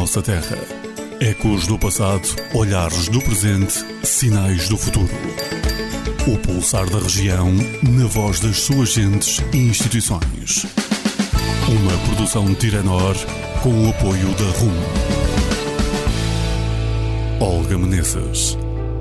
nossa terra. Ecos do passado, olhares do presente, sinais do futuro. O pulsar da região, na voz das suas gentes e instituições. Uma produção de Tiranor, com o apoio da RUM. Olga Menezes.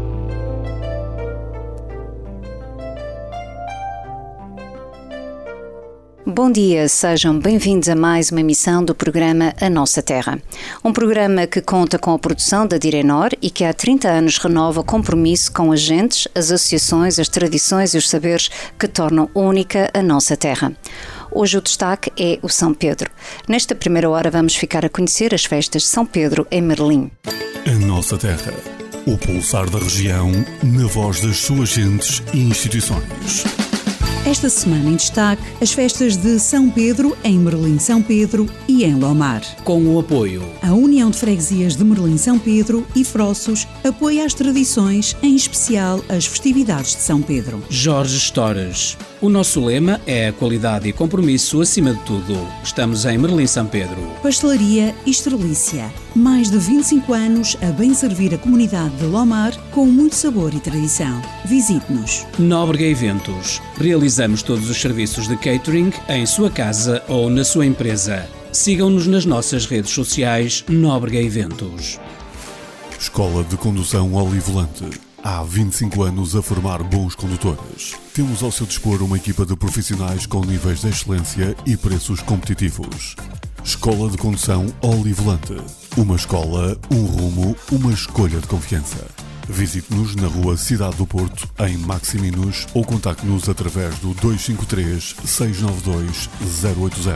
Bom dia, sejam bem-vindos a mais uma emissão do programa A Nossa Terra. Um programa que conta com a produção da Tiranor e que há 30 anos renova o compromisso com as gentes, as associações, as tradições e os saberes que tornam única a nossa terra. Hoje o destaque é o São Pedro. Nesta primeira hora vamos ficar a conhecer as festas de São Pedro em Merlim. A Nossa Terra. O pulsar da região, na voz das suas gentes e instituições. Esta semana em destaque, as festas de São Pedro em Merlim São Pedro e em Lomar. Com o apoio. A União de Freguesias de Merlim São Pedro e Frossos apoia as tradições, em especial as festividades de São Pedro. Jorge Stores. O nosso lema é a qualidade e compromisso acima de tudo. Estamos em Merlim São Pedro. Pastelaria Estrelícia. Mais de 25 anos a bem servir a comunidade de Lomar com muito sabor e tradição. Visite-nos. Nóbrega Eventos. Realizamos todos os serviços de catering em sua casa ou na sua empresa. Sigam-nos nas nossas redes sociais Nóbrega Eventos. Escola de Condução Olivolante. Há 25 anos a formar bons condutores. Temos ao seu dispor uma equipa de profissionais com níveis de excelência e preços competitivos. Escola de Condução Olivolante. Uma escola, um rumo, uma escolha de confiança. Visite-nos na rua Cidade do Porto, em Maximinos, ou contacte-nos através do 253 692 080.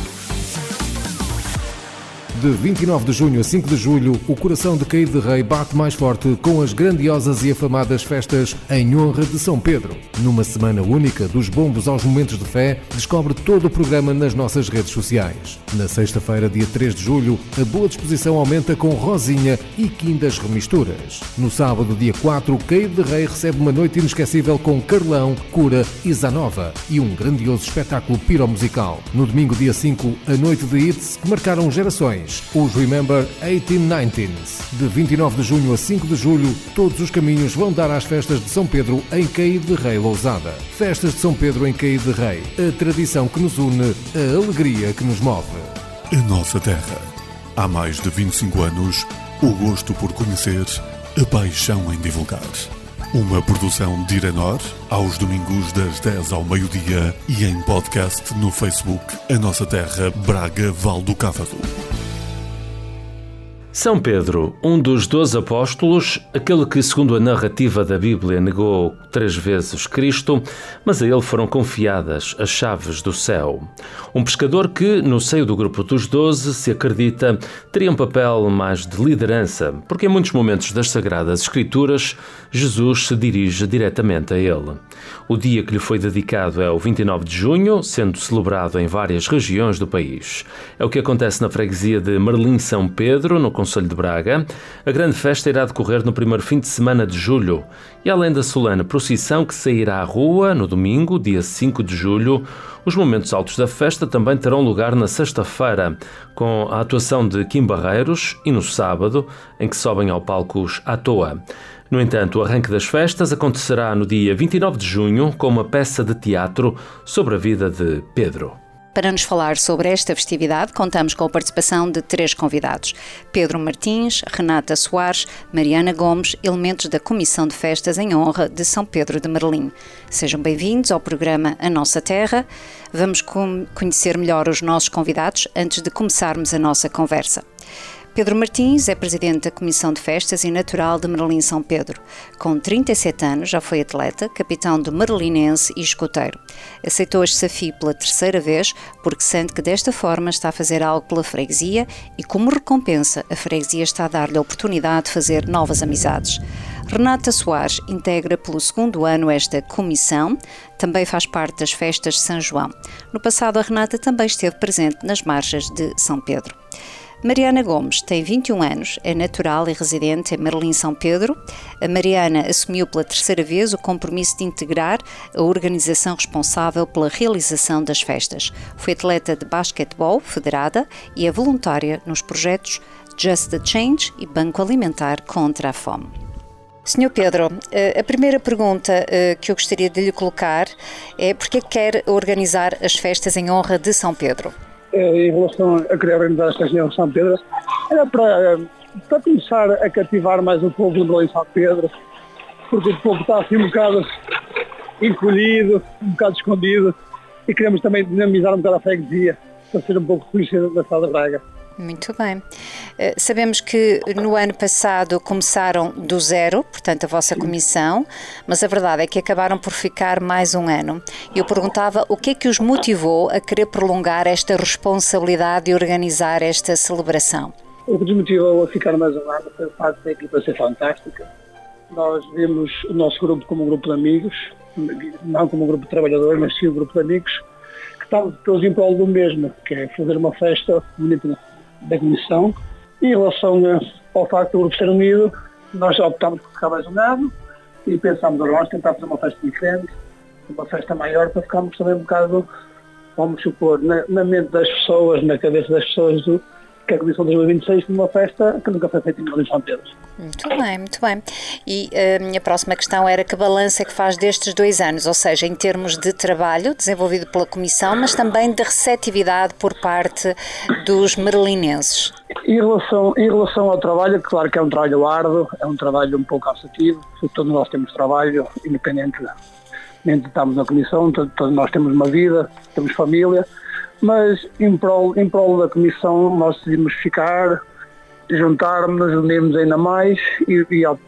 De 29 de junho a 5 de julho, o coração de Caído de Rei bate mais forte com as grandiosas e afamadas festas em honra de São Pedro. Numa semana única, dos bombos aos momentos de fé, descobre todo o programa nas nossas redes sociais. Na sexta-feira, dia 3 de julho, a boa disposição aumenta com Rosinha e Quindas Remisturas. No sábado, dia 4, Caído de Rei recebe uma noite inesquecível com Carlão, Cura e Zanova e um grandioso espetáculo piromusical. No domingo, dia 5, a noite de hits que marcaram gerações. Os Remember 1819s. De 29 de junho a 5 de julho, todos os caminhos vão dar às festas de São Pedro em Caído de Rei Lousada. Festas de São Pedro em Caído de Rei. A tradição que nos une, a alegria que nos move. A nossa terra. Há mais de 25 anos, o gosto por conhecer, a paixão em divulgar. Uma produção de Tiranor, aos domingos das 10 ao meio-dia e em podcast no Facebook A Nossa Terra, Braga, Val do Cávado. São Pedro, um dos 12 apóstolos, aquele que, segundo a narrativa da Bíblia, negou 3 vezes Cristo, mas a ele foram confiadas as chaves do céu. Um pescador que, no seio do grupo dos 12, se acredita, teria um papel mais de liderança, porque em muitos momentos das Sagradas Escrituras, Jesus se dirige diretamente a ele. O dia que lhe foi dedicado é o 29 de junho, sendo celebrado em várias regiões do país. É o que acontece na freguesia de Merlim São Pedro, no Concelho de Braga. A grande festa irá decorrer no primeiro fim de semana de julho e, além da solene procissão que sairá à rua no domingo, dia 5 de julho, os momentos altos da festa também terão lugar na sexta-feira, com a atuação de Kim Barreiros e no sábado, em que sobem ao palco os À Toa. No entanto, o arranque das festas acontecerá no dia 29 de junho com uma peça de teatro sobre a vida de Pedro. Para nos falar sobre esta festividade, contamos com a participação de 3 convidados: Pedro Martins, Renata Soares, Mariana Gomes, elementos da Comissão de Festas em honra de São Pedro de Merlim. Sejam bem-vindos ao programa A Nossa Terra. Vamos conhecer melhor os nossos convidados antes de começarmos a nossa conversa. Pedro Martins é presidente da Comissão de Festas e natural de Merlim São Pedro. Com 37 anos, já foi atleta, capitão do Merlinense e escoteiro. Aceitou este desafio pela 3ª vez porque sente que desta forma está a fazer algo pela freguesia e, como recompensa, a freguesia está a dar-lhe a oportunidade de fazer novas amizades. Renata Soares integra pelo 2º ano esta comissão, também faz parte das festas de São João. No passado, a Renata também esteve presente nas marchas de São Pedro. Mariana Gomes tem 21 anos, é natural e residente em Marlim, São Pedro. A Mariana assumiu pela terceira vez o compromisso de integrar a organização responsável pela realização das festas. Foi atleta de basquetebol federada e é voluntária nos projetos Just the Change e Banco Alimentar contra a Fome. Sr. Pedro, a primeira pergunta que eu gostaria de lhe colocar é porque quer organizar as festas em honra de São Pedro? Em relação a querer organizar as festas em São Pedro, era para começar a cativar mais o povo do São Pedro, porque o povo está assim um bocado encolhido, um bocado escondido, e queremos também dinamizar um bocado a freguesia, para ser um pouco conhecido da cidade de Braga. Muito bem. Sabemos que no ano passado começaram do zero, portanto a vossa comissão, mas a verdade é que acabaram por ficar mais um ano. Eu perguntava o que é que os motivou a querer prolongar esta responsabilidade de organizar esta celebração? O que nos motivou a ficar mais um ano foi o facto da equipa ser fantástica. Nós vimos o nosso grupo como um grupo de amigos, não como um grupo de trabalhadores, mas sim um grupo de amigos, que estavam todos em prol do mesmo, que é fazer uma festa bonita da comissão. Em relação ao facto do grupo ser unido, nós optámos por ficar mais um ano e pensámos agora tentar fazer uma festa diferente, uma festa maior, para ficarmos também um bocado, vamos supor, na mente das pessoas, na cabeça das pessoas, que a Comissão 2026 foi uma festa que nunca foi feita em São Pedro. Muito bem, muito bem. E a minha próxima questão era que balanço é que faz destes 2 anos, ou seja, em termos de trabalho desenvolvido pela Comissão, mas também de receptividade por parte dos marlinenses. Em relação ao trabalho, claro que é um trabalho árduo, é um trabalho um pouco cansativo, todos nós temos trabalho, independente de estarmos na Comissão, todos nós temos uma vida, temos família, mas em prol da Comissão nós decidimos ficar, juntarmos, unirmos ainda mais e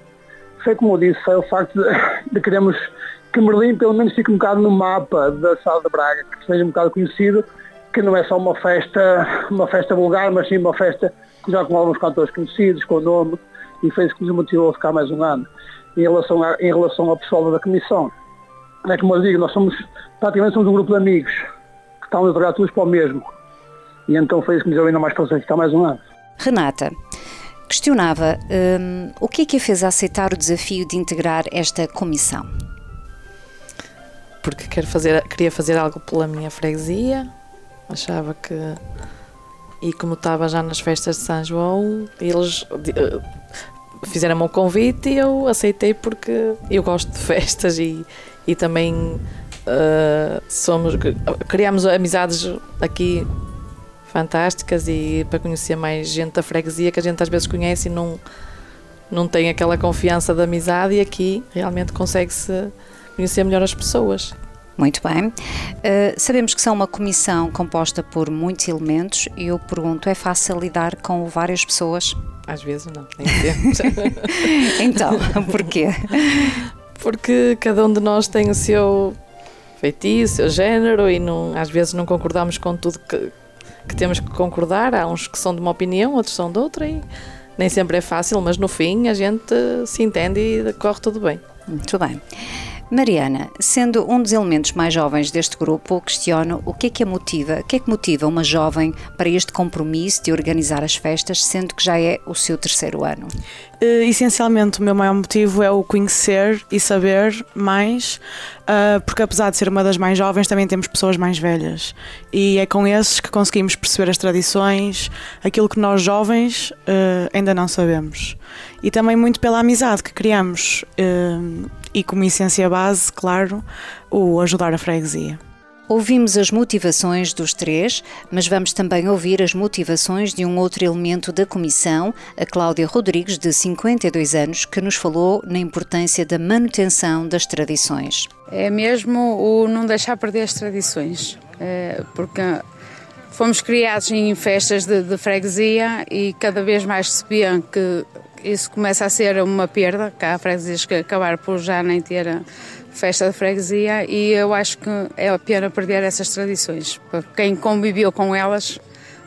foi como eu disse, foi o facto de queremos que Marlim pelo menos fique um bocado no mapa da cidade de Braga, que seja um bocado conhecido, que não é só uma festa vulgar, mas sim uma festa que já com alguns cantores conhecidos, com o nome, e foi isso que nos motivou a ficar mais um ano. Em relação ao pessoal da Comissão, é como eu digo, nós praticamente somos um grupo de amigos, que estão a trabalhar todos para o mesmo, e então foi isso que nos deu ainda mais para ficar mais um ano. Renata, questionava o que é que a fez aceitar o desafio de integrar esta comissão? Porque queria fazer algo pela minha freguesia, achava que, e como estava já nas festas de São João, eles fizeram-me um convite e eu aceitei porque eu gosto de festas e também criámos amizades aqui fantásticas e para conhecer mais gente da freguesia que a gente às vezes conhece e não tem aquela confiança de amizade, e aqui realmente consegue-se conhecer melhor as pessoas. Muito bem. Sabemos que são uma comissão composta por muitos elementos e eu pergunto, é fácil lidar com várias pessoas? Às vezes não, nem sempre. Então, porquê? Porque cada um de nós tem o seu feitiço, o seu género e às vezes não concordamos com tudo que temos que concordar. Há uns que são de uma opinião, outros são de outra e nem sempre é fácil, mas no fim a gente se entende e corre tudo bem. Muito bem. Mariana, sendo um dos elementos mais jovens deste grupo, questiono o que é que motiva uma jovem para este compromisso de organizar as festas, sendo que já é o seu 3º ano? Essencialmente o meu maior motivo é o conhecer e saber mais, porque apesar de ser uma das mais jovens também temos pessoas mais velhas e é com esses que conseguimos perceber as tradições, aquilo que nós jovens ainda não sabemos, e também muito pela amizade que criamos e como essência base, claro, o ajudar a freguesia. Ouvimos as motivações dos 3, mas vamos também ouvir as motivações de um outro elemento da comissão, a Cláudia Rodrigues, de 52 anos, que nos falou na importância da manutenção das tradições. É mesmo o não deixar perder as tradições, porque fomos criados em festas de freguesia e cada vez mais se vê que isso começa a ser uma perda, que há freguesias que acabaram por já nem ter a festa de freguesia, e eu acho que é a pena perder essas tradições, porque quem conviveu com elas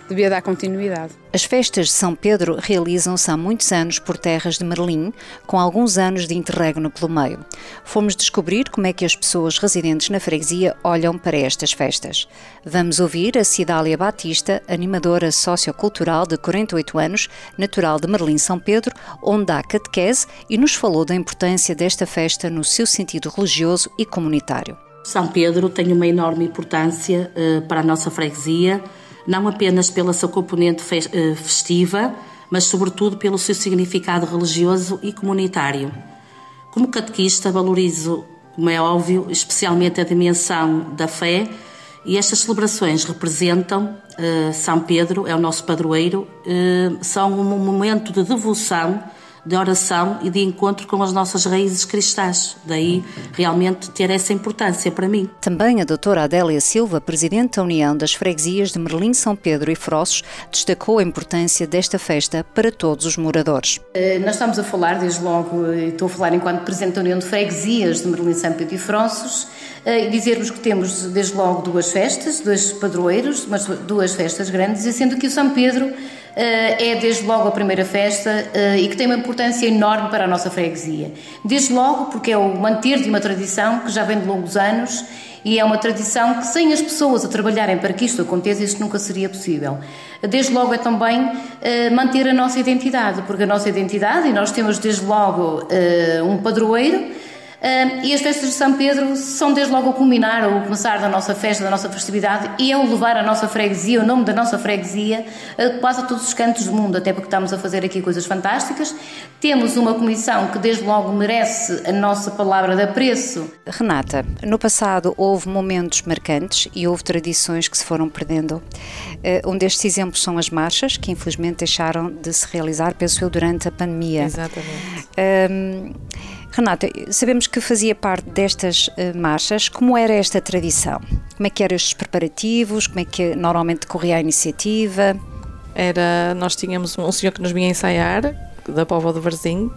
devia dar continuidade. As festas de São Pedro realizam-se há muitos anos por terras de Merlim, com alguns anos de interregno pelo meio. Fomos descobrir como é que as pessoas residentes na freguesia olham para estas festas. Vamos ouvir a Cidália Batista, animadora sociocultural de 48 anos, natural de Merlim, São Pedro, onde dá catequese e nos falou da importância desta festa no seu sentido religioso e comunitário. São Pedro tem uma enorme importância para a nossa freguesia, não apenas pela sua componente festiva, mas sobretudo pelo seu significado religioso e comunitário. Como catequista, valorizo, como é óbvio, especialmente a dimensão da fé, e estas celebrações representam São Pedro, é o nosso padroeiro, são um momento de devoção, de oração e de encontro com as nossas raízes cristãs. Daí, realmente, ter essa importância para mim. Também a doutora Adélia Silva, presidente da União das Freguesias de Merlim, São Pedro e Frossos, destacou a importância desta festa para todos os moradores. Nós estamos a falar, desde logo, estou a falar enquanto presidente da União de Freguesias de Merlim, São Pedro e Frossos, e dizer-vos que temos, desde logo, duas festas, dois padroeiros, mas duas festas grandes, e sendo que o São Pedro é desde logo a primeira festa e que tem uma importância enorme para a nossa freguesia. Desde logo porque é o manter de uma tradição que já vem de longos anos e é uma tradição que sem as pessoas a trabalharem para que isto aconteça, isto nunca seria possível. Desde logo é também manter a nossa identidade, porque a nossa identidade, e nós temos desde logo um padroeiro, e as festas de São Pedro são desde logo o culminar, o começar da nossa festa, da nossa festividade, e é o levar a nossa freguesia, o nome da nossa freguesia, quase a todos os cantos do mundo, até porque estamos a fazer aqui coisas fantásticas. Temos uma comissão que desde logo merece a nossa palavra de apreço. Renata, no passado houve momentos marcantes e houve tradições que se foram perdendo. Um destes exemplos são as marchas, que infelizmente deixaram de se realizar, penso eu, durante a pandemia. Exatamente. Renata, sabemos que fazia parte destas marchas. Como era esta tradição? Como é que eram estes preparativos? Como é que normalmente decorria a iniciativa? Nós tínhamos um senhor que nos vinha ensaiar, da Póvoa do Varzim,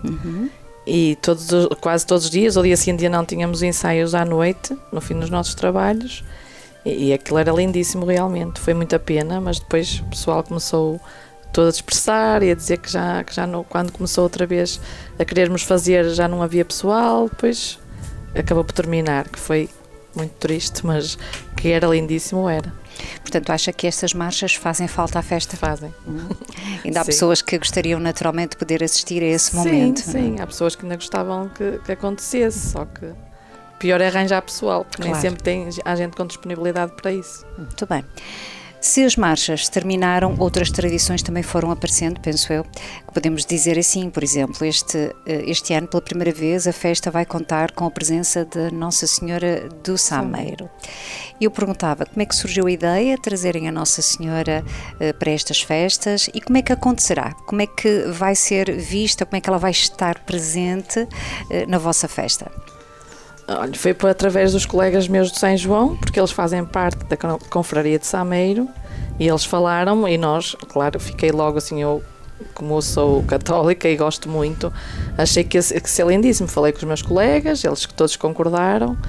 e quase todos os dias, ou dia sim, dia não, tínhamos ensaios à noite, no fim dos nossos trabalhos, e aquilo era lindíssimo realmente. Foi muita pena, mas depois o pessoal começou todo a dispersar e a dizer que já não, quando começou outra vez a querermos fazer já não havia pessoal, depois acabou por terminar, que foi muito triste, mas que era lindíssimo, era. Portanto, acha que estas marchas fazem falta à festa? Fazem. Ainda há pessoas que gostariam naturalmente de poder assistir a esse momento. Sim, há pessoas que ainda gostavam que acontecesse, só que pior é arranjar pessoal, porque nem sempre há gente com disponibilidade para isso. Muito bem. Se as marchas terminaram, outras tradições também foram aparecendo, penso eu. Podemos dizer assim, por exemplo, este ano, pela primeira vez, a festa vai contar com a presença de Nossa Senhora do Sameiro. Eu perguntava como é que surgiu a ideia de trazerem a Nossa Senhora para estas festas e como é que acontecerá? Como é que vai ser vista, como é que ela vai estar presente na vossa festa? Olha, foi através dos colegas meus de São João, porque eles fazem parte da confraria de Sameiro, e eles falaram, e nós, claro, fiquei logo assim, como eu sou católica e gosto muito, achei que ia ser lindíssimo. Falei com os meus colegas, eles todos concordaram,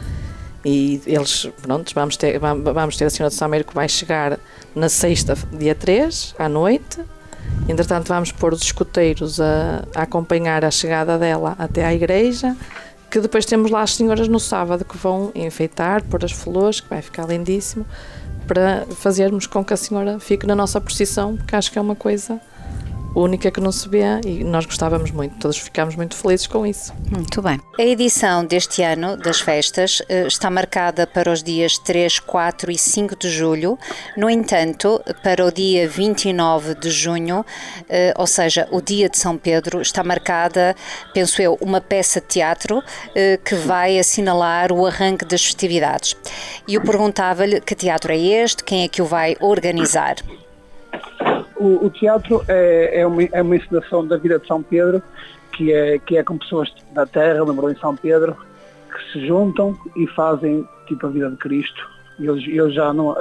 e eles, pronto, vamos ter a Senhora de Sameiro que vai chegar na sexta, dia 3, à noite. Entretanto, vamos pôr os escoteiros a acompanhar a chegada dela até à igreja, que depois temos lá as senhoras no sábado que vão enfeitar, pôr as flores, que vai ficar lindíssimo, para fazermos com que a senhora fique na nossa procissão, porque acho que é uma coisa única que não se vê e nós gostávamos muito, todos ficámos muito felizes com isso. Muito bem. A edição deste ano das festas está marcada para os dias 3, 4 e 5 de julho. No entanto, para o dia 29 de junho, ou seja, o dia de São Pedro, está marcada, penso eu, uma peça de teatro que vai assinalar o arranque das festividades. E eu perguntava-lhe que teatro é este, quem é que o vai organizar? O teatro é uma encenação da vida de São Pedro, que é com pessoas da terra, lembrou em São Pedro, que se juntam e fazem tipo a vida de Cristo. E eles já não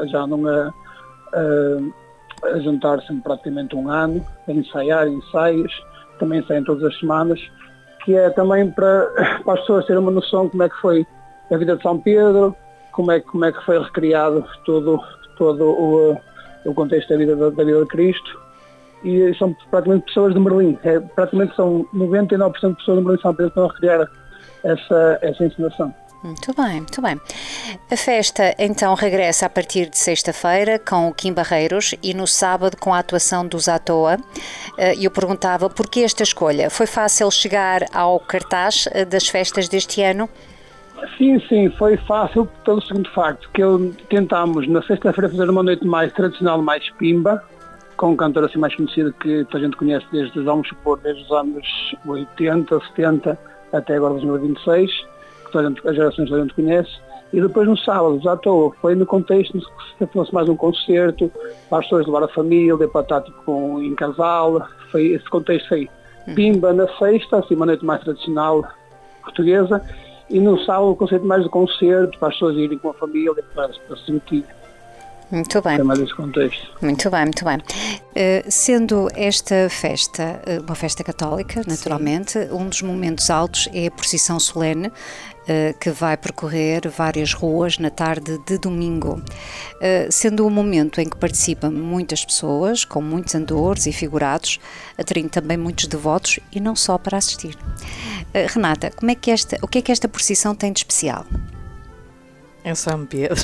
a juntar-se praticamente um ano, a ensaiar ensaios, também ensaiam todas as semanas, que é também para as pessoas terem uma noção de como é que foi a vida de São Pedro, como é que foi recriado todo o contexto da vida de Cristo, e são praticamente pessoas de Merlim. Praticamente são 99% de pessoas de Merlim São Pedro que estão a recriar essa encenação. Muito bem, muito bem. A festa então regressa a partir de sexta-feira com o Kim Barreiros e no sábado com a atuação dos À Toa. E eu perguntava porquê esta escolha? Foi fácil chegar ao cartaz das festas deste ano? Sim, foi fácil pelo seguinte facto, que tentámos na sexta-feira fazer uma noite mais tradicional, mais pimba, com um cantor assim mais conhecido que a gente conhece desde os anos 80, 70 até agora 2026, que as gerações da gente conhece, e depois no sábado, à toa, foi no contexto se fosse mais um concerto, para as pessoas levar a família, para estar tipo, em casal, foi esse contexto aí. Pimba na sexta, assim uma noite mais tradicional portuguesa, e no sábado o conceito mais de concerto, para as pessoas irem com a família, para se sentir. Muito bem. É mais esse contexto. Muito bem, muito bem. Sendo esta festa uma festa católica, naturalmente, sim, um dos momentos altos é a procissão solene, que vai percorrer várias ruas na tarde de domingo. Sendo um momento em que participam muitas pessoas, com muitos andores e figurados, atraindo também muitos devotos e não só para assistir. Renata, o que é que esta procissão tem de especial? É São Pedro.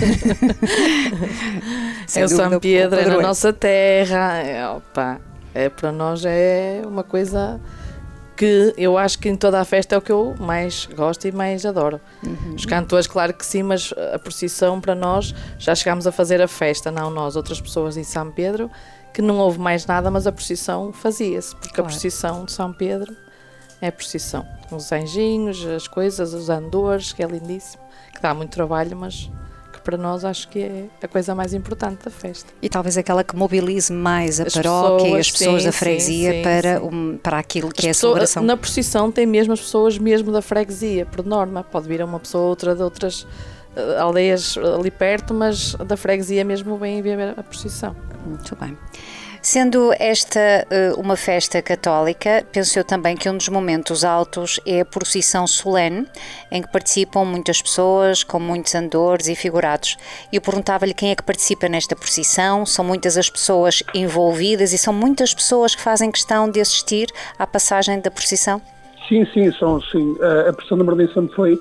É São Pedro, é na nossa terra. Para nós é uma coisa que eu acho que em toda a festa é o que eu mais gosto e mais adoro. Os cantores, claro que sim, mas a procissão para nós, já chegámos a fazer a festa, não nós, outras pessoas em São Pedro, que não houve mais nada, mas a procissão fazia-se, porque claro, a procissão de São Pedro é a procissão. Os anjinhos, as coisas, os andores, que é lindíssimo, que dá muito trabalho, mas que para nós acho que é a coisa mais importante da festa. E talvez aquela que mobilize mais a paróquia e as pessoas da freguesia para aquilo que é a celebração. Na procissão tem mesmo as pessoas mesmo da freguesia, por norma. Pode vir uma pessoa ou outra de outras aldeias ali perto, mas da freguesia mesmo vem ver a procissão. Muito bem. Sendo esta uma festa católica, penso eu também que um dos momentos altos é a procissão solene, em que participam muitas pessoas, com muitos andores e figurados. E eu perguntava-lhe quem é que participa nesta procissão, são muitas as pessoas envolvidas e são muitas pessoas que fazem questão de assistir à passagem da procissão? Sim, são sim. A procissão de Merlim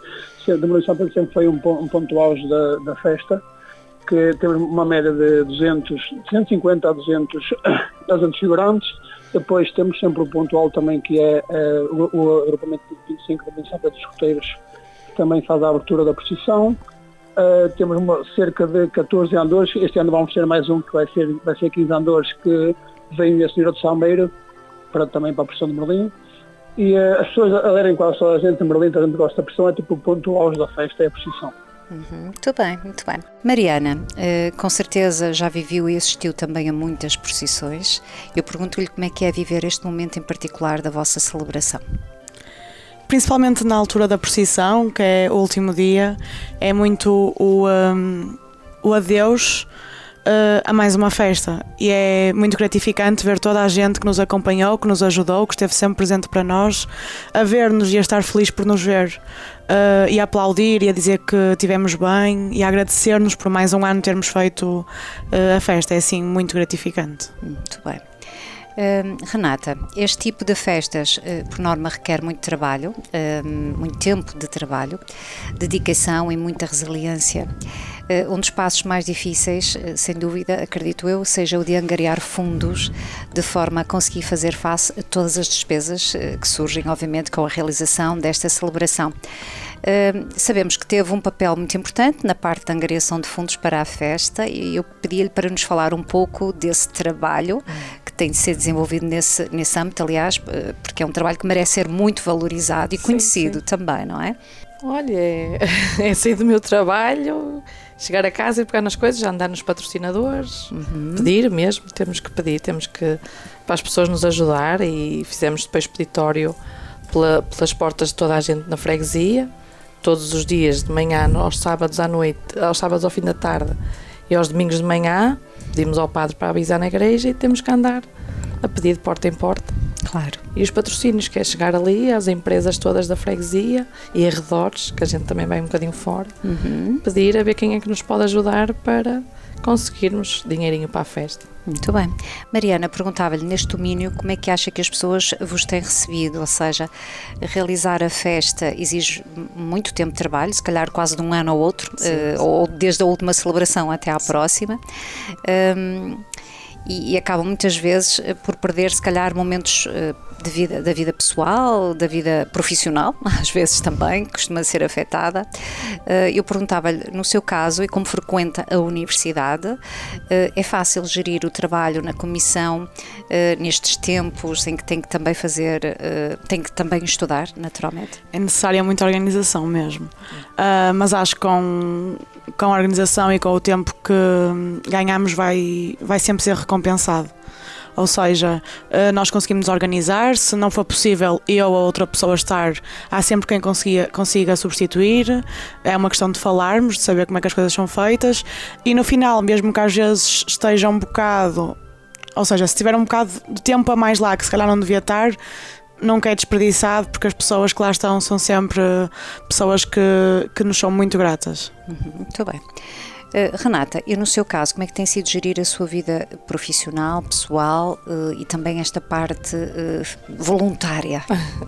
sempre foi um ponto auge da festa, que temos uma média de 150 a 200 figurantes. Depois temos sempre o ponto alto também, que é o agrupamento de 25 da São Pedro dos Escoteiros, que também faz a abertura da procissão. Temos cerca de 14 andores. Este ano vamos ter mais um, que vai ser 15 andores, que vem a Senhora de Salmeiro, também para a procissão de Merlim. E as pessoas aderem quase toda a gente de Merlim, toda a gente gosta da procissão, é tipo o ponto auge da festa, é a procissão. Muito bem, muito bem. Mariana, com certeza já viveu e assistiu também a muitas procissões. Eu pergunto-lhe como é que é viver este momento em particular da vossa celebração. Principalmente na altura da procissão, que é o último dia, é muito o adeus a mais uma festa, e é muito gratificante ver toda a gente que nos acompanhou, que nos ajudou, que esteve sempre presente para nós, a ver-nos e a estar feliz por nos ver, e a aplaudir e a dizer que estivemos bem e a agradecer-nos por mais um ano termos feito a festa. É assim muito gratificante. Muito bem. Renata, este tipo de festas, por norma, requer muito trabalho, muito tempo de trabalho, dedicação e muita resiliência. Um dos passos mais difíceis, sem dúvida, acredito eu, seja o de angariar fundos de forma a conseguir fazer face a todas as despesas que surgem, obviamente, com a realização desta celebração. Sabemos que teve um papel muito importante na parte da angariação de fundos para a festa, e eu pedi-lhe para nos falar um pouco desse trabalho que tem de ser desenvolvido nesse âmbito, aliás, porque é um trabalho que merece ser muito valorizado e conhecido também, não é? Olha, é sair do meu trabalho, chegar a casa e pegar nas coisas, já andar nos patrocinadores, pedir mesmo, temos que para as pessoas nos ajudar, e fizemos depois peditório pelas portas de toda a gente na freguesia, todos os dias de manhã, aos sábados à noite, aos sábados ao fim da tarde e aos domingos de manhã, pedimos ao padre para avisar na igreja, e temos que andar a pedir de porta em porta. Claro. E os patrocínios, que é chegar ali às empresas todas da freguesia e arredores, que a gente também vai um bocadinho fora, pedir a ver quem é que nos pode ajudar para conseguirmos dinheirinho para a festa. Muito bem. Mariana, perguntava-lhe, neste domínio, como é que acha que as pessoas vos têm recebido? Ou seja, realizar a festa exige muito tempo de trabalho, se calhar quase de um ano ao outro, ou desde a última celebração até à próxima. E acabam muitas vezes por perder, se calhar, momentos da vida pessoal, da vida profissional, às vezes também, costuma ser afetada. Eu perguntava-lhe, no seu caso, e como frequenta a universidade, é fácil gerir o trabalho na comissão nestes tempos em que tem que também tem que também estudar, naturalmente? É necessária muita organização mesmo, mas acho que com a organização e com o tempo que ganhamos vai sempre ser recompensado. Ou seja, nós conseguimos organizar, se não for possível eu ou outra pessoa estar, há sempre quem consiga substituir, é uma questão de falarmos, de saber como é que as coisas são feitas e no final, mesmo que às vezes esteja um bocado, ou seja, se tiver um bocado de tempo a mais lá que se calhar não devia estar, nunca é desperdiçado, porque as pessoas que lá estão são sempre pessoas que nos são muito gratas. Muito bem. Renata, e no seu caso, como é que tem sido gerir a sua vida profissional, pessoal e também esta parte voluntária?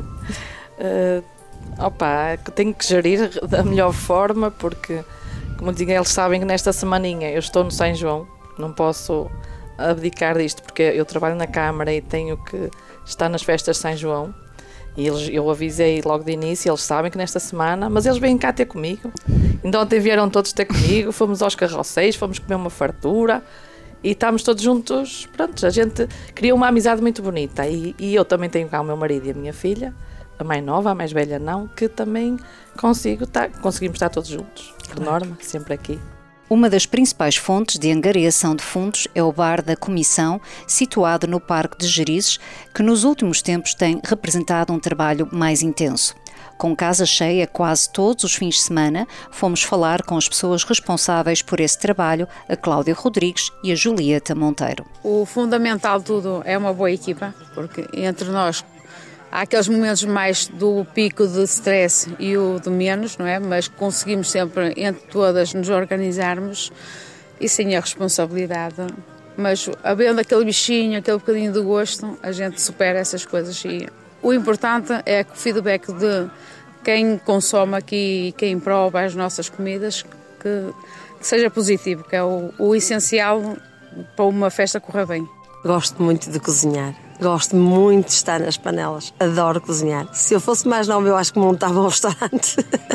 Tenho que gerir da melhor forma, porque, como digo, eles sabem que nesta semaninha eu estou no São João, não posso abdicar disto, porque eu trabalho na Câmara e tenho que estar nas festas de São João. E eu avisei logo de início, eles sabem que nesta semana, mas eles vêm cá ter comigo. Então ontem vieram todos ter comigo, fomos aos carroceiros, fomos comer uma fartura e estamos todos juntos. Pronto, a gente criou uma amizade muito bonita e eu também tenho cá o meu marido e a minha filha, a mais nova, a mais velha não, que também conseguimos estar todos juntos, por norma, sempre aqui. Uma das principais fontes de angariação de fundos é o bar da Comissão, situado no Parque de Gerizes, que nos últimos tempos tem representado um trabalho mais intenso. Com casa cheia quase todos os fins de semana, fomos falar com as pessoas responsáveis por esse trabalho, a Cláudia Rodrigues e a Julieta Monteiro. O fundamental de tudo é uma boa equipa, porque entre nós há aqueles momentos mais do pico de stress e o de menos, não é? Mas conseguimos sempre, entre todas, nos organizarmos e sem a responsabilidade. Mas havendo aquele bichinho, aquele bocadinho de gosto, a gente supera essas coisas. E o importante é que o feedback de quem consome aqui e quem prova as nossas comidas, que seja positivo, que é o essencial para uma festa correr bem. Gosto muito de cozinhar. Gosto muito de estar nas panelas. Adoro cozinhar. Se eu fosse mais nova, eu acho que montava um restaurante.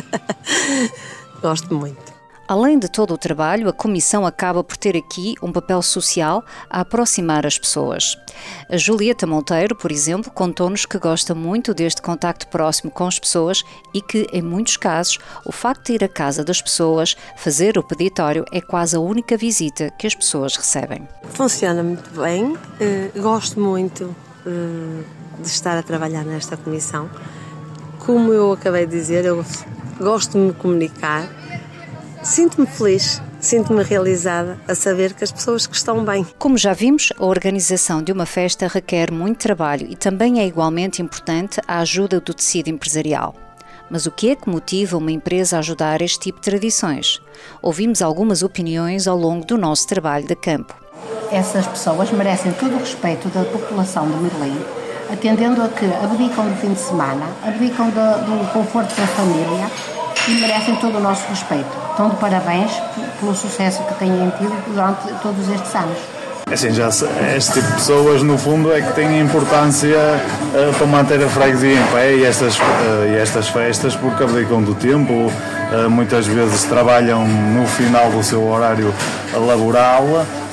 Gosto muito. Além de todo o trabalho, a Comissão acaba por ter aqui um papel social a aproximar as pessoas. A Julieta Monteiro, por exemplo, contou-nos que gosta muito deste contacto próximo com as pessoas e que, em muitos casos, o facto de ir à casa das pessoas, fazer o peditório, é quase a única visita que as pessoas recebem. Funciona muito bem. Gosto muito de estar a trabalhar nesta comissão. Como eu acabei de dizer, eu gosto de me comunicar. Sinto-me feliz, sinto-me realizada a saber que as pessoas que estão bem. Como já vimos, a organização de uma festa requer muito trabalho e também é igualmente importante a ajuda do tecido empresarial. Mas o que é que motiva uma empresa a ajudar este tipo de tradições? Ouvimos algumas opiniões ao longo do nosso trabalho de campo. Essas pessoas merecem todo o respeito da população de Merlim, atendendo a que abdicam do fim de semana, abdicam do conforto da família e merecem todo o nosso respeito. Estão de parabéns pelo sucesso que têm tido durante todos estes anos. Assim, já este tipo de pessoas, no fundo, é que têm importância para manter a freguesia em pé e estas festas, porque abdicam do tempo, muitas vezes trabalham no final do seu horário laboral,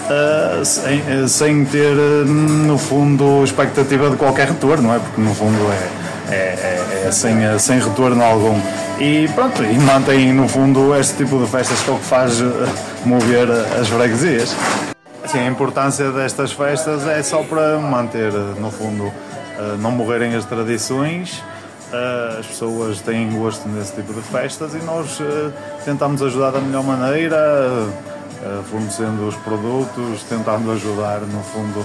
sem ter, no fundo, expectativa de qualquer retorno, não é? Porque, no fundo, é sem retorno algum. E pronto, e mantém, no fundo, este tipo de festas que é o que faz mover as freguesias. Assim, a importância destas festas é só para manter, no fundo, não morrerem as tradições. As pessoas têm gosto nesse tipo de festas e nós tentamos ajudar da melhor maneira, fornecendo os produtos, tentando ajudar, no fundo,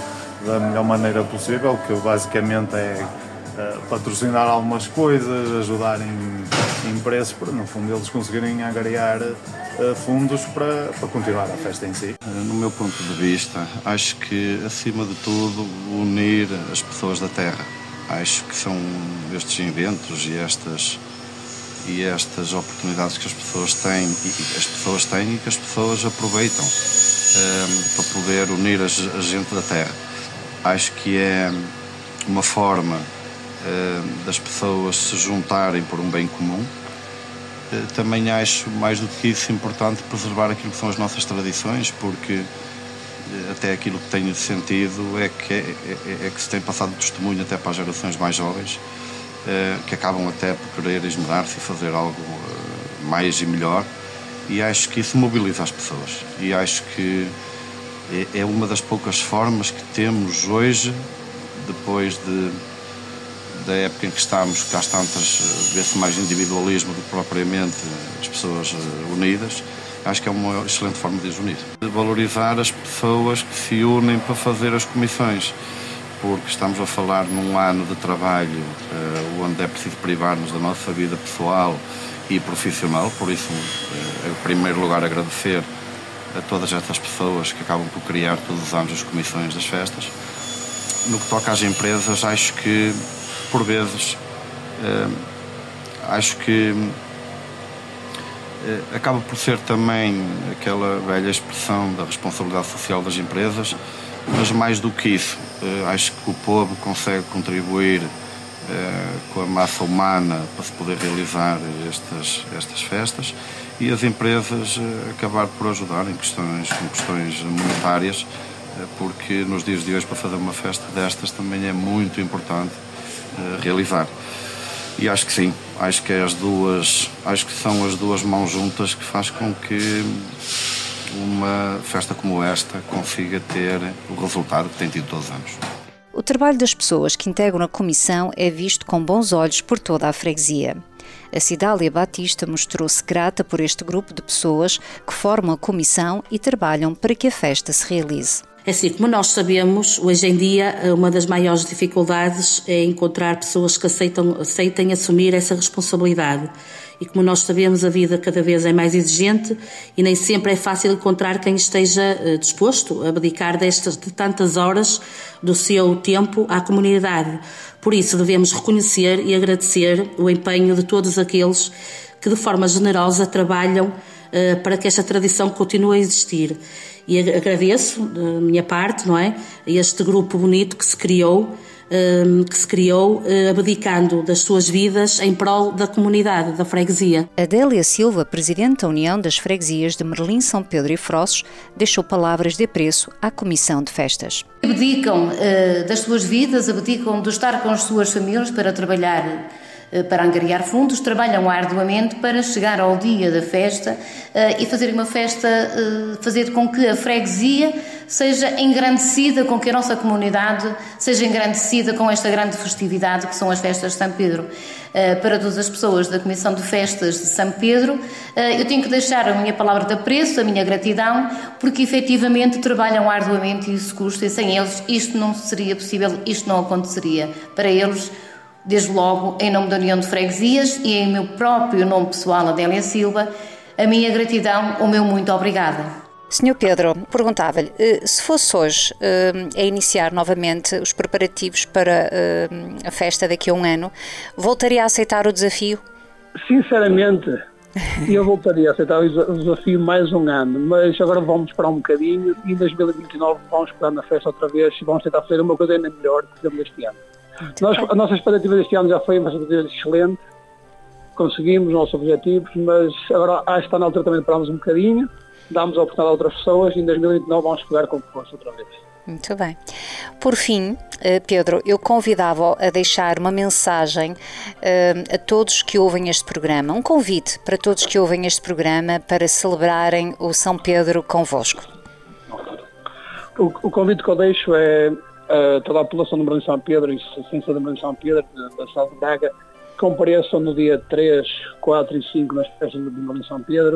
da melhor maneira possível, que basicamente é patrocinar algumas coisas, ajudar em preços, para no fundo eles conseguirem angariar fundos para continuar a festa em si. No meu ponto de vista, acho que acima de tudo unir as pessoas da terra. Acho que são estes eventos e estas oportunidades que as pessoas têm e que as pessoas aproveitam para poder unir a gente da terra. Acho que é uma forma das pessoas se juntarem por um bem comum. Também acho, mais do que isso, importante preservar aquilo que são as nossas tradições, porque até aquilo que tenho sentido é que se tem passado testemunho até para as gerações mais jovens, que acabam até por querer esmerar-se e fazer algo mais e melhor, e acho que isso mobiliza as pessoas, e acho que é uma das poucas formas que temos hoje, depois da época em que estamos, que às tantas vê-se mais individualismo do que propriamente as pessoas unidas. Acho que é uma excelente forma de as unir. Valorizar as pessoas que se unem para fazer as comissões, porque estamos a falar num ano de trabalho onde é preciso privar-nos da nossa vida pessoal e profissional, por isso, em primeiro lugar, agradecer a todas estas pessoas que acabam por criar todos os anos as comissões das festas. No que toca às empresas, acho que, por vezes, acho que acaba por ser também aquela velha expressão da responsabilidade social das empresas, mas mais do que isso, acho que o povo consegue contribuir com a massa humana para se poder realizar estas festas, e as empresas acabar por ajudar em questões monetárias, porque nos dias de hoje, para fazer uma festa destas, também é muito importante realizar. E acho que sim, acho que são as duas mãos juntas que faz com que uma festa como esta consiga ter o resultado que tem tido todos os anos. O trabalho das pessoas que integram a comissão é visto com bons olhos por toda a freguesia. A Cidália Batista mostrou-se grata por este grupo de pessoas que formam a comissão e trabalham para que a festa se realize. É assim, como nós sabemos, hoje em dia uma das maiores dificuldades é encontrar pessoas que aceitem assumir essa responsabilidade. E como nós sabemos, a vida cada vez é mais exigente e nem sempre é fácil encontrar quem esteja disposto a abdicar de tantas horas do seu tempo à comunidade. Por isso devemos reconhecer e agradecer o empenho de todos aqueles que de forma generosa trabalham para que esta tradição continue a existir. E agradeço, da minha parte, não é, a este grupo bonito que se criou, abdicando das suas vidas em prol da comunidade, da freguesia. Adélia Silva, presidente da União das Freguesias de Merlim, São Pedro e Frossos, deixou palavras de apreço à Comissão de Festas. Abdicam das suas vidas, abdicam de estar com as suas famílias para trabalhar, para angariar fundos, trabalham arduamente para chegar ao dia da festa e fazer uma festa, fazer com que a freguesia seja engrandecida, com que a nossa comunidade seja engrandecida com esta grande festividade que são as festas de São Pedro. Para todas as pessoas da Comissão de Festas de São Pedro, eu tenho que deixar a minha palavra de apreço, a minha gratidão, porque efetivamente trabalham arduamente e isso custa, e sem eles isto não seria possível, isto não aconteceria. Para eles, desde logo, em nome da União de Freguesias e em meu próprio nome pessoal, Adélia Silva, a minha gratidão, o meu muito obrigada. Sr. Pedro, perguntava-lhe, se fosse hoje a iniciar novamente os preparativos para a festa daqui a um ano, voltaria a aceitar o desafio? Sinceramente, eu voltaria a aceitar o desafio mais um ano, mas agora vamos esperar um bocadinho e em 2029 vamos pegar na festa outra vez e vamos tentar fazer uma coisa ainda melhor que fizemos este ano. A nossa expectativa deste ano já foi uma expectativa excelente, conseguimos os nossos objetivos, mas agora acho que está na altura também de pararmos um bocadinho, damos a oportunidade a outras pessoas e em 2029 vamos pegar com força outra vez. Muito bem. Por fim, Pedro, eu convidava a deixar uma mensagem a todos que ouvem este programa, um convite para todos que ouvem este programa para celebrarem o São Pedro convosco. O convite que eu deixo é toda a população de Merlim São Pedro e sem ser de Merlim São Pedro, da cidade de Braga, compareçam no dia 3, 4 e 5 nas festas de Merlim São Pedro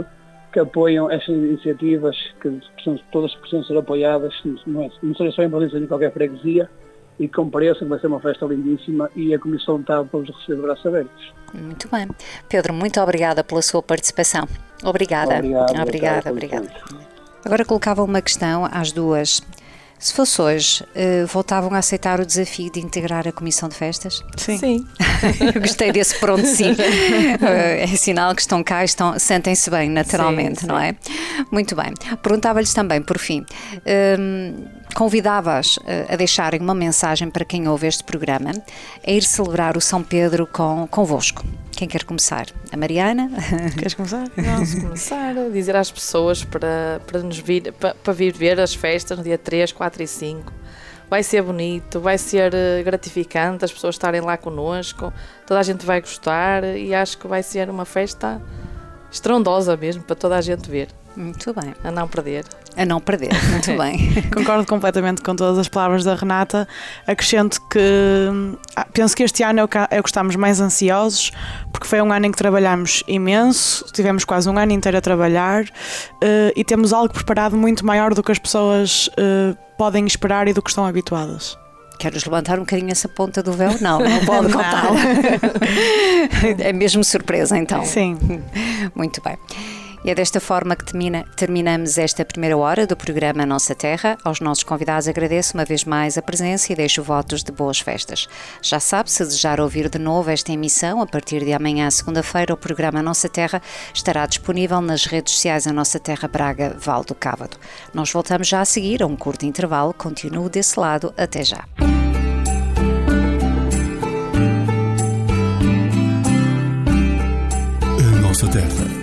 que apoiam estas iniciativas, que todas precisam ser apoiadas, não seja só em Berlim, em qualquer freguesia, e que compareçam, vai ser uma festa lindíssima e a Comissão está para os receber de braços abertos. Muito bem. Pedro, muito obrigada pela sua participação. Obrigada. Obrigada. Agora colocava uma questão às duas. Se fosse hoje, voltavam a aceitar o desafio de integrar a Comissão de Festas? Sim. Eu gostei desse pronto sim. É sinal que estão cá e sentem-se bem naturalmente, sim. Não é? Muito bem. Perguntava-lhes também, por fim, convidava-as a deixarem uma mensagem para quem ouve este programa, a ir celebrar o São Pedro convosco. Quem quer começar? A Mariana? Queres começar? Vamos começar a dizer às pessoas para nos vir, para vir ver as festas no dia 3, 4 e 5. Vai ser bonito, vai ser gratificante as pessoas estarem lá connosco, toda a gente vai gostar e acho que vai ser uma festa estrondosa mesmo para toda a gente ver. Muito bem. A não perder. Muito bem. Concordo completamente com todas as palavras da Renata. Acrescento que penso que este ano é o que estamos mais ansiosos, porque foi um ano em que trabalhámos imenso, tivemos quase um ano inteiro a trabalhar e temos algo preparado muito maior do que as pessoas podem esperar e do que estão habituadas. Queres levantar um bocadinho essa ponta do véu? Não pode contar. É mesmo surpresa então. Sim. Muito bem. E é desta forma que terminamos esta primeira hora do programa Nossa Terra. Aos nossos convidados agradeço uma vez mais a presença e deixo votos de boas festas. Já sabe, se desejar ouvir de novo esta emissão, a partir de amanhã, segunda-feira, o programa Nossa Terra estará disponível nas redes sociais A Nossa Terra Braga, Val do Cávado. Nós voltamos já a seguir a um curto intervalo. Continuo desse lado. Até já. A Nossa Terra.